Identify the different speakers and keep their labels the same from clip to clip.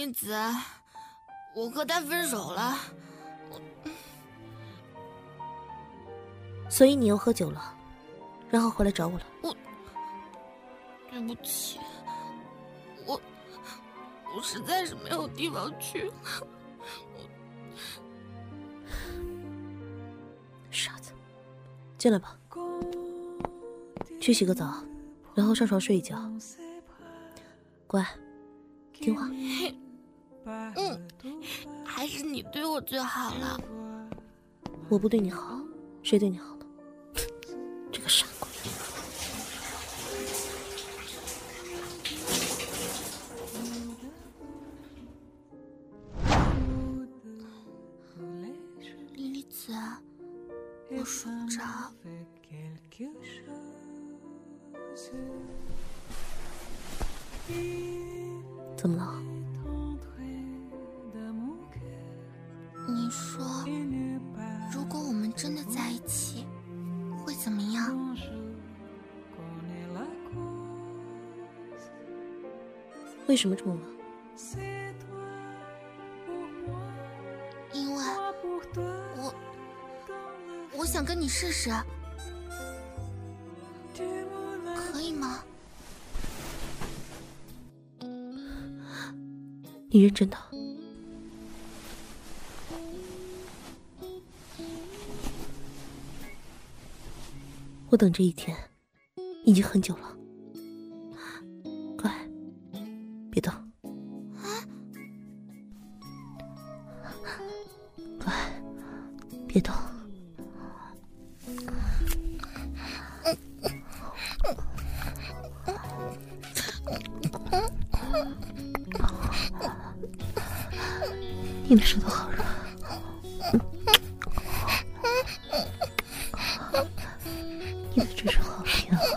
Speaker 1: 丽子，我和他分手了。
Speaker 2: 所以你又喝酒了，然后回来找我了。
Speaker 1: 对不起，我实在是没有地方去。
Speaker 2: 傻子，进来吧，去洗个澡，然后上床睡一觉。乖，听话。
Speaker 1: 还是你对我最好了。
Speaker 2: 我不对你好，谁对你好了？这个傻瓜。
Speaker 1: 莉莉子，我睡不着。
Speaker 2: 怎么了？
Speaker 1: 你说，如果我们真的在一起，会怎么样？
Speaker 2: 为什么这么问？
Speaker 1: 因为我想跟你试试，可以吗？
Speaker 2: 你认真的？我等这一天已经很久了，乖，别动。乖，别动。你的舌头好软。你的嘴唇好甜啊。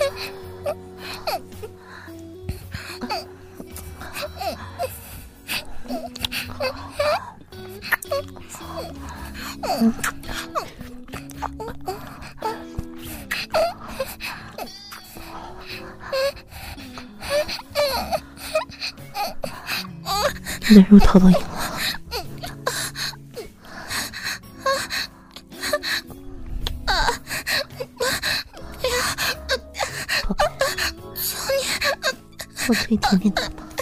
Speaker 2: 你的乳头都硬了。宝贝，我可以舔舔它吗？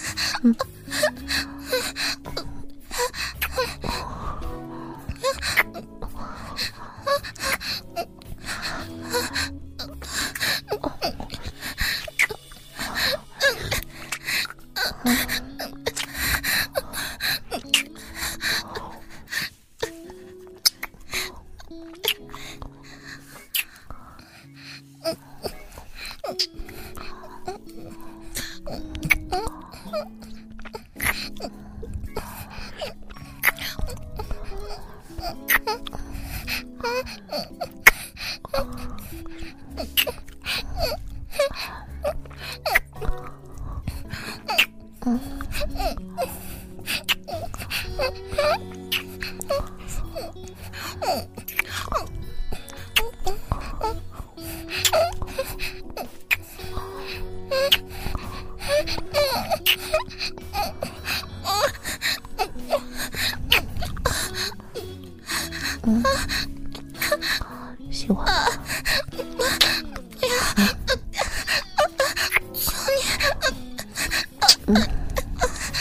Speaker 2: 喜欢。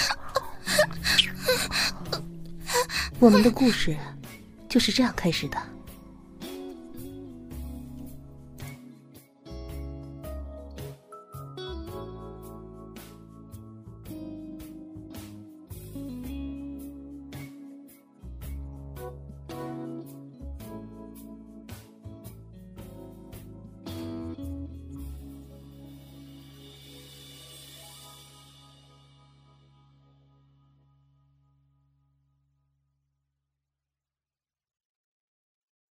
Speaker 2: 我们的故事就是这样开始的。